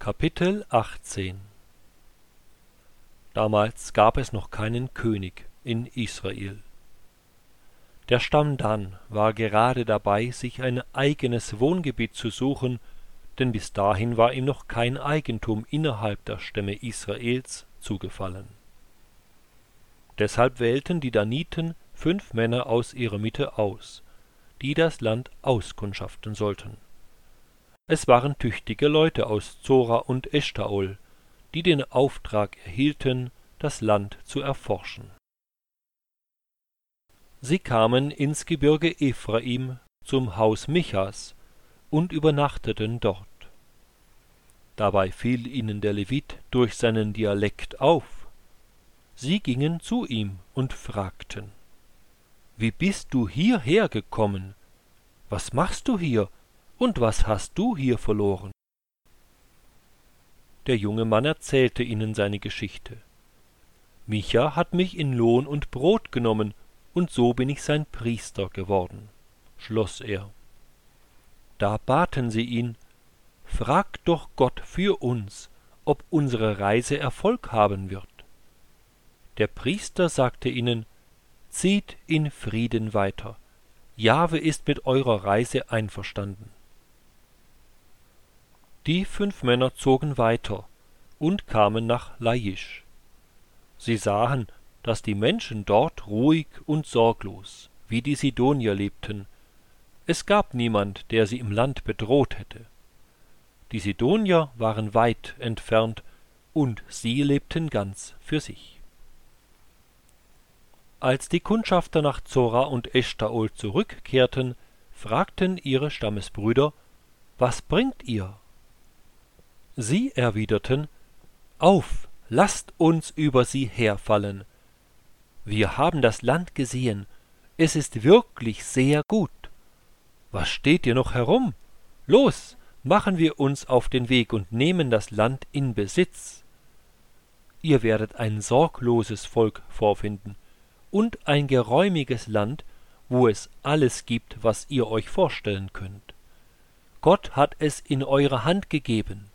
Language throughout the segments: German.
Kapitel 18 Damals gab es noch keinen König in Israel. Der Stamm Dan war gerade dabei, sich ein eigenes Wohngebiet zu suchen, denn bis dahin war ihm noch kein Eigentum innerhalb der Stämme Israels zugefallen. Deshalb wählten die Daniten 5 Männer aus ihrer Mitte aus, die das Land auskundschaften sollten. Es waren tüchtige Leute aus Zora und Eschtaol, die den Auftrag erhielten, das Land zu erforschen. Sie kamen ins Gebirge Ephraim zum Haus Michas und übernachteten dort. Dabei fiel ihnen der Levit durch seinen Dialekt auf. Sie gingen zu ihm und fragten: »Wie bist du hierher gekommen? Was machst du hier, und was hast du hier verloren?« Der junge Mann erzählte ihnen seine Geschichte. »Micha hat mich in Lohn und Brot genommen, und so bin ich sein Priester geworden«, schloss er. Da baten sie ihn: »Frag doch Gott für uns, ob unsere Reise Erfolg haben wird.« Der Priester sagte ihnen: »Zieht in Frieden weiter. Jahwe ist mit eurer Reise einverstanden.« Die 5 Männer zogen weiter und kamen nach Laisch. Sie sahen, dass die Menschen dort ruhig und sorglos, wie die Sidonier, lebten. Es gab niemand, der sie im Land bedroht hätte. Die Sidonier waren weit entfernt, und sie lebten ganz für sich. Als die Kundschafter nach Zora und Eschtaol zurückkehrten, fragten ihre Stammesbrüder: »Was bringt ihr?« Sie erwiderten: »Auf, lasst uns über sie herfallen. Wir haben das Land gesehen, es ist wirklich sehr gut. Was steht ihr noch herum? Los, machen wir uns auf den Weg und nehmen das Land in Besitz. Ihr werdet ein sorgloses Volk vorfinden und ein geräumiges Land, wo es alles gibt, was ihr euch vorstellen könnt. Gott hat es in eure Hand gegeben.«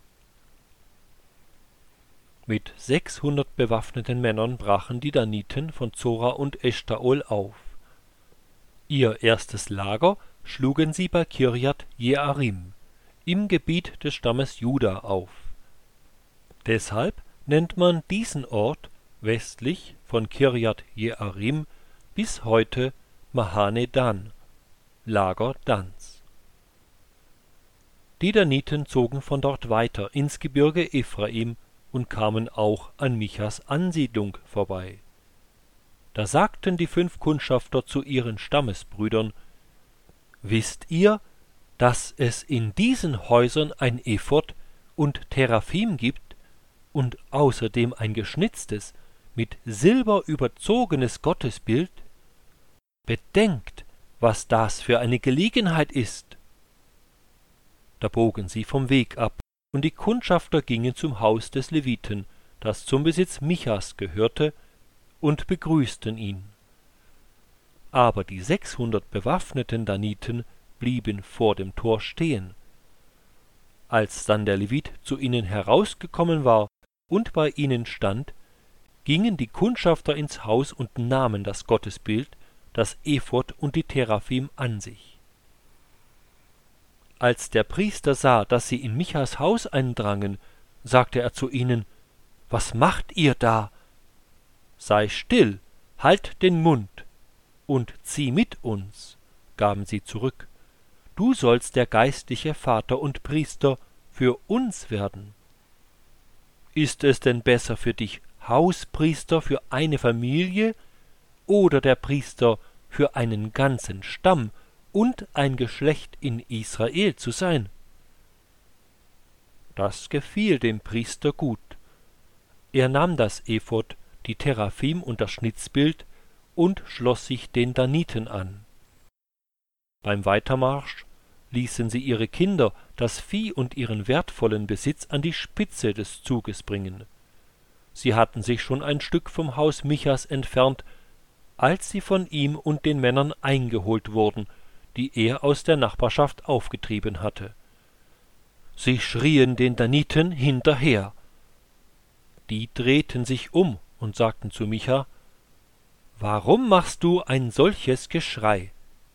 Mit 600 bewaffneten Männern brachen die Daniten von Zora und Eschtaol auf. Ihr erstes Lager schlugen sie bei Kirjat Jearim im Gebiet des Stammes Juda auf. Deshalb nennt man diesen Ort westlich von Kirjat Jearim bis heute Mahane Dan, Lager Dans. Die Daniten zogen von dort weiter ins Gebirge Ephraim und kamen auch an Michas Ansiedlung vorbei. Da sagten die 5 Kundschafter zu ihren Stammesbrüdern: »Wisst ihr, dass es in diesen Häusern ein Ephod und Teraphim gibt und außerdem ein geschnitztes, mit Silber überzogenes Gottesbild? Bedenkt, was das für eine Gelegenheit ist!« Da bogen sie vom Weg ab, und die Kundschafter gingen zum Haus des Leviten, das zum Besitz Michas gehörte, und begrüßten ihn. Aber die 600 bewaffneten Daniten blieben vor dem Tor stehen. Als dann der Levit zu ihnen herausgekommen war und bei ihnen stand, gingen die Kundschafter ins Haus und nahmen das Gottesbild, das Ephod und die Teraphim an sich. Als der Priester sah, dass sie in Michas Haus eindrangen, sagte er zu ihnen: »Was macht ihr da? Sei still, halt den Mund und zieh mit uns«, gaben sie zurück. »Du sollst der geistliche Vater und Priester für uns werden. Ist es denn besser für dich, Hauspriester für eine Familie oder der Priester für einen ganzen Stamm und ein Geschlecht in Israel zu sein?« Das gefiel dem Priester gut. Er nahm das Ephod, die Teraphim und das Schnitzbild und schloss sich den Daniten an. Beim Weitermarsch ließen sie ihre Kinder, das Vieh und ihren wertvollen Besitz an die Spitze des Zuges bringen. Sie hatten sich schon ein Stück vom Haus Michas entfernt, als sie von ihm und den Männern eingeholt wurden, die er aus der Nachbarschaft aufgetrieben hatte. Sie schrien den Daniten hinterher. Die drehten sich um und sagten zu Micha: »Warum machst du ein solches Geschrei?«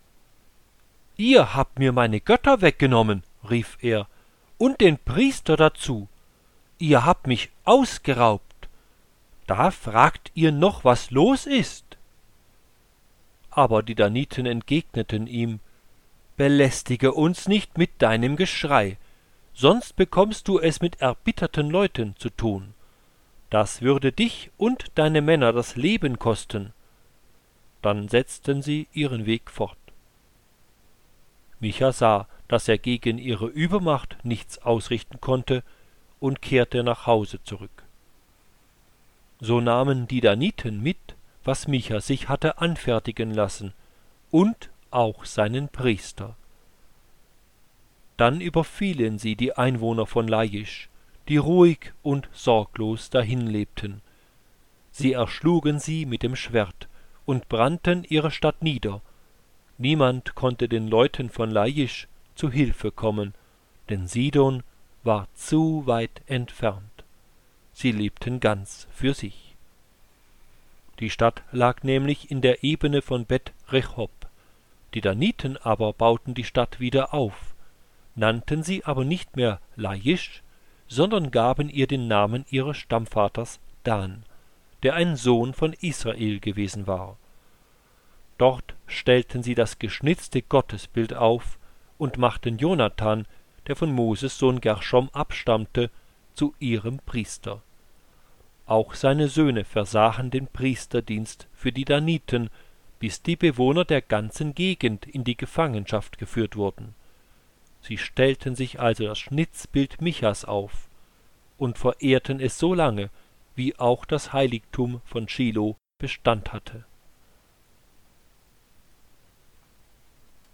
»Ihr habt mir meine Götter weggenommen«, rief er, »und den Priester dazu. Ihr habt mich ausgeraubt. Da fragt ihr noch, was los ist?« Aber die Daniten entgegneten ihm: »Belästige uns nicht mit deinem Geschrei, sonst bekommst du es mit erbitterten Leuten zu tun. Das würde dich und deine Männer das Leben kosten.« Dann setzten sie ihren Weg fort. Micha sah, dass er gegen ihre Übermacht nichts ausrichten konnte, und kehrte nach Hause zurück. So nahmen die Daniten mit, was Micha sich hatte anfertigen lassen, und auch seinen Priester. Dann überfielen sie die Einwohner von Laisch, die ruhig und sorglos dahin lebten. Sie erschlugen sie mit dem Schwert und brannten ihre Stadt nieder. Niemand konnte den Leuten von Laisch zu Hilfe kommen, denn Sidon war zu weit entfernt. Sie lebten ganz für sich. Die Stadt lag nämlich in der Ebene von Bet Rechob. Die Daniten aber bauten die Stadt wieder auf, nannten sie aber nicht mehr Laisch, sondern gaben ihr den Namen ihres Stammvaters Dan, der ein Sohn von Israel gewesen war. Dort stellten sie das geschnitzte Gottesbild auf und machten Jonathan, der von Moses Sohn Gerschom abstammte, zu ihrem Priester. Auch seine Söhne versahen den Priesterdienst für die Daniten, bis die Bewohner der ganzen Gegend in die Gefangenschaft geführt wurden. Sie stellten sich also das Schnitzbild Michas auf und verehrten es so lange, wie auch das Heiligtum von Schilo Bestand hatte.